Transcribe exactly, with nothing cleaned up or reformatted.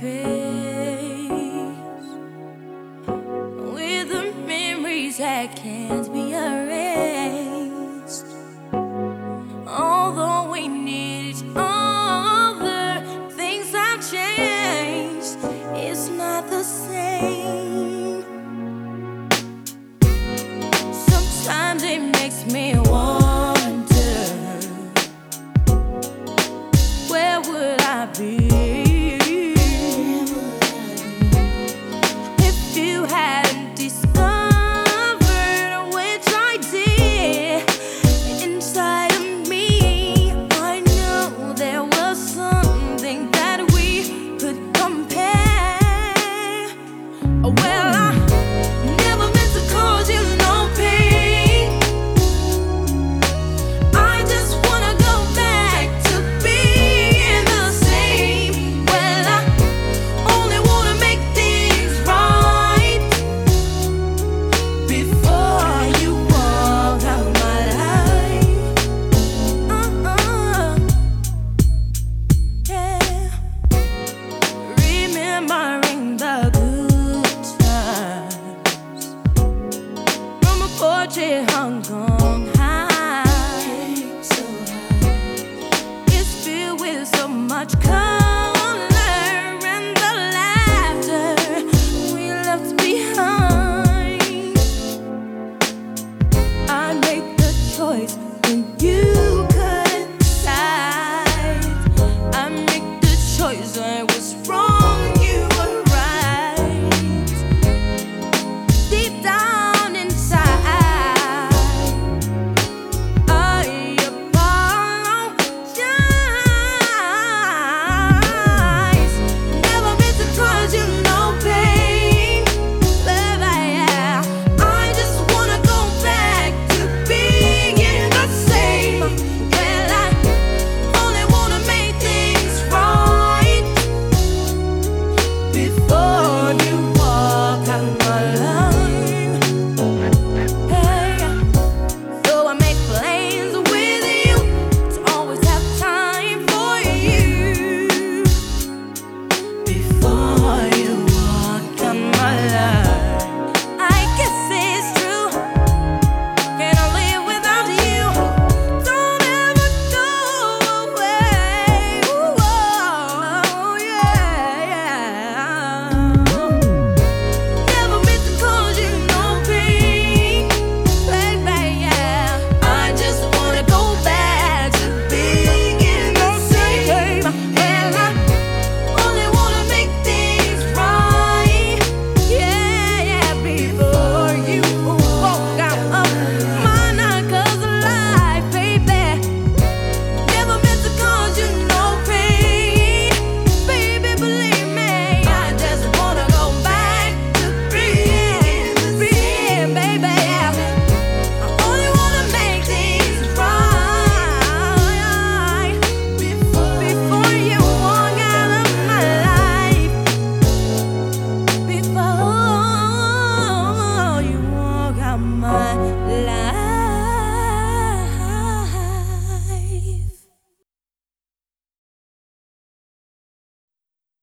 face with the memories that can't be erased. Although we need each other, things have changed. It's not the same. Sometimes it makes me wonder, where would I be if you hadn't discovered, which I did, inside of me? I know there was something that we could compare. Well, I never meant to cause you no pain. I just wanna go back to being the same. Well, I only wanna make things right before you walk out my life. Uh-uh. Yeah. Remember